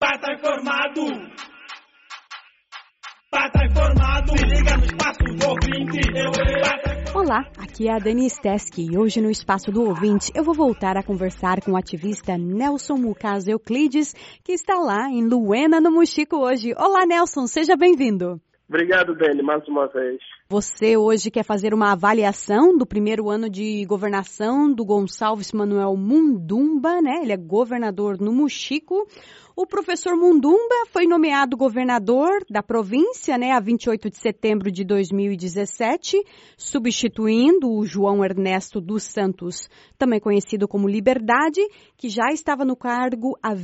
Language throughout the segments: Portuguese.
Pata informado. Pata informado. Se liga no espaço do ouvinte. Olá, aqui é a Dani Steski e hoje no Espaço do Ouvinte eu vou voltar a conversar com o ativista Nelson Mucaso Euclides, que está lá em Luena, no Mochico hoje. Olá, Nelson, seja bem-vindo. Obrigado, Dani, mais uma vez. Você hoje quer fazer uma avaliação do primeiro ano de governação do Gonçalves Manuel Mundumba, né? Ele é governador no Mochico. O professor Mundumba foi nomeado governador da província, né, a 28 de setembro de 2017, substituindo o João Ernesto dos Santos, também conhecido como Liberdade, que já estava no cargo há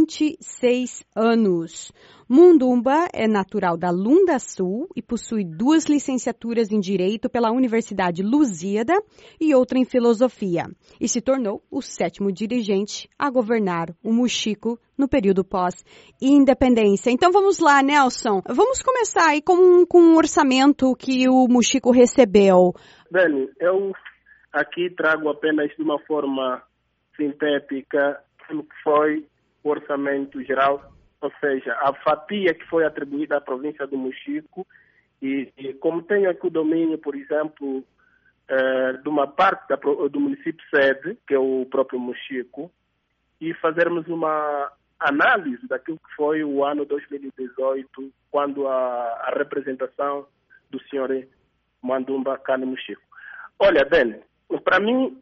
26 anos. Mundumba é natural da Lunda Sul e possui 2 licenciaturas em Direito pela Universidade Lusíada e outra em Filosofia, e se tornou o 7º dirigente a governar o Mochico no período pós-independência. Então vamos lá, Nelson. Vamos começar aí com um orçamento que o Mochico recebeu. Dani, eu aqui trago apenas de uma forma sintética o que foi o orçamento geral, ou seja, a fatia que foi atribuída à província do Mochico e como tenho aqui o domínio, por exemplo, de uma parte do município sede, que é o próprio Mochico, e fazermos uma análise daquilo que foi o ano 2018, quando a representação do senhor Mundumba cá no Mochico. Olha, Dani, para mim,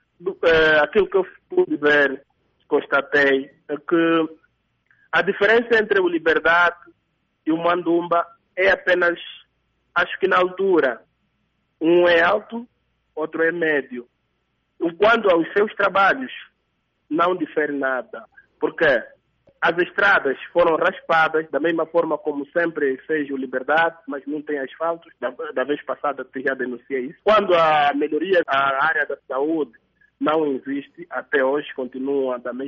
aquilo que eu pude ver, constatei, é que a diferença entre o Liberdade e o Mundumba é apenas, acho que na altura, um é alto, outro é médio. Quanto aos seus trabalhos, não difere nada, porque as estradas foram raspadas da mesma forma como sempre fez o Liberdade, mas não tem asfaltos. Da vez passada já denunciei isso. Quando a melhoria à área da saúde não existe, até hoje continua da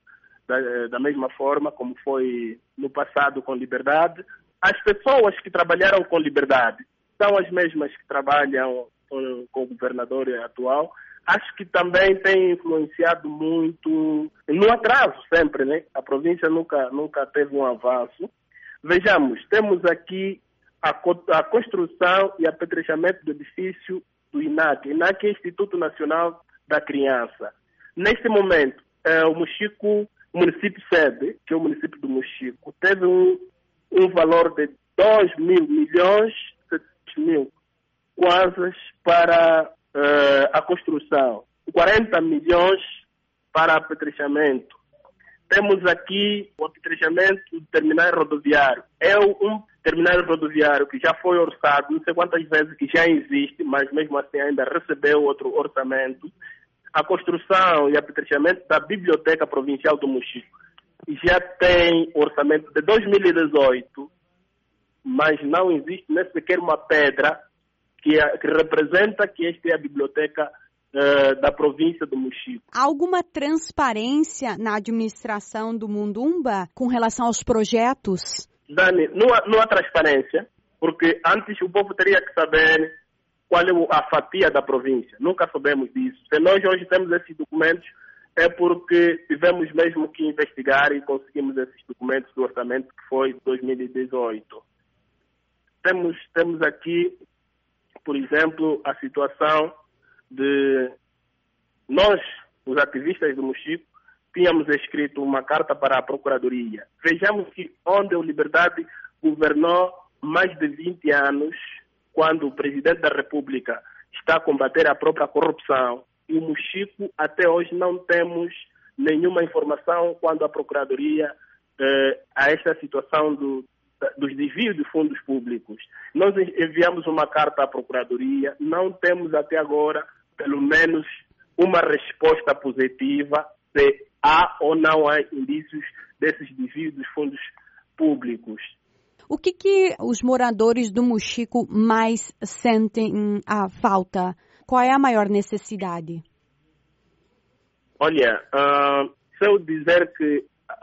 mesma forma como foi no passado com Liberdade. As pessoas que trabalharam com Liberdade são as mesmas que trabalham com o governador atual. Acho que também tem influenciado muito no atraso sempre, né? A província nunca teve um avanço. Vejamos, temos aqui a construção e apetrechamento do edifício do INAC. INAC é Instituto Nacional da Criança. Neste momento, o Mochico, o município sede, que é o município do Mochico, teve um valor de 2.700.000 kwanzas para a construção, 40 milhões para apetrechamento. Temos aqui o apetrechamento do terminal rodoviário. É um terminal rodoviário que já foi orçado, não sei quantas vezes que já existe, mas mesmo assim ainda recebeu outro orçamento. A construção e apetrechamento da Biblioteca Provincial do Mochico já tem orçamento de 2018, mas não existe nem sequer uma pedra que representa que esta é a biblioteca da província do Mochico. Há alguma transparência na administração do Mundumba com relação aos projetos? Dani, não há transparência, porque antes o povo teria que saber qual é a fatia da província. Nunca soubemos disso. Se nós hoje temos esses documentos, é porque tivemos mesmo que investigar e conseguimos esses documentos do orçamento que foi 2018. Temos aqui, por exemplo, a situação de nós, os ativistas do Mochico, tínhamos escrito uma carta para a Procuradoria. Vejamos que onde a Liberdade governou mais de 20 anos, quando o Presidente da República está a combater a própria corrupção, e o Mochico até hoje não temos nenhuma informação quando a Procuradoria a esta situação dos desvios de fundos públicos. Nós enviamos uma carta à Procuradoria, não temos até agora, pelo menos, uma resposta positiva se há ou não há indícios desses desvios dos fundos públicos. O que os moradores do Mochico mais sentem a falta? Qual é a maior necessidade? Olha, se eu dizer que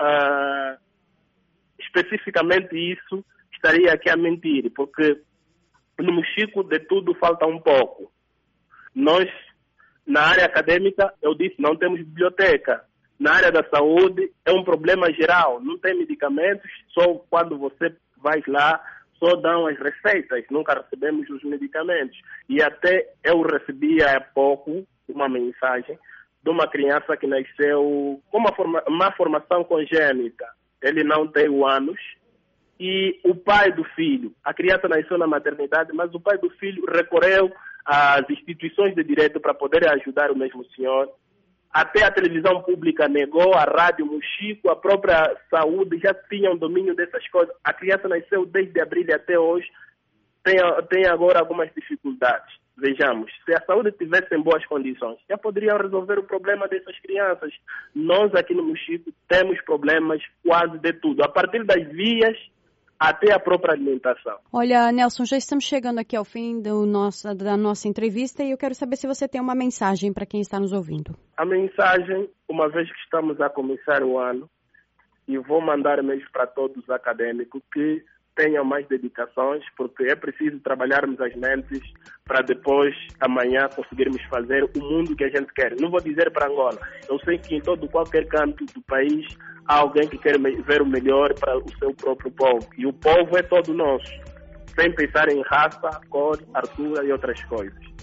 especificamente isso, estaria aqui a mentir, porque no Mochico de tudo falta um pouco. Nós, na área acadêmica, eu disse, não temos biblioteca. na área da saúde é um problema geral. Não tem medicamentos, só quando você vai lá, só dão as receitas, nunca recebemos os medicamentos. E até eu recebi há pouco uma mensagem de uma criança que nasceu com uma formação congênita. Ele não tem anos. E o pai do filho, a criança nasceu na maternidade, mas o pai do filho recorreu às instituições de direito para poder ajudar o mesmo senhor. Até a televisão pública negou, a rádio Mochico, a própria saúde já tinham domínio dessas coisas. A criança nasceu desde abril até hoje, tem agora algumas dificuldades. Vejamos, se a saúde estivesse em boas condições, já poderiam resolver o problema dessas crianças. Nós aqui no Mochico temos problemas quase de tudo, a partir das vias até a própria alimentação. Olha, Nelson, já estamos chegando aqui ao fim da nossa entrevista e eu quero saber se você tem uma mensagem para quem está nos ouvindo. A mensagem, uma vez que estamos a começar o ano, e vou mandar mesmo para todos os acadêmicos que tenham mais dedicações, porque é preciso trabalharmos as mentes para depois, amanhã, conseguirmos fazer o mundo que a gente quer. Não vou dizer para Angola. Eu sei que em qualquer canto do país há alguém que quer ver o melhor para o seu próprio povo. E o povo é todo nosso, sem pensar em raça, cor, altura e outras coisas.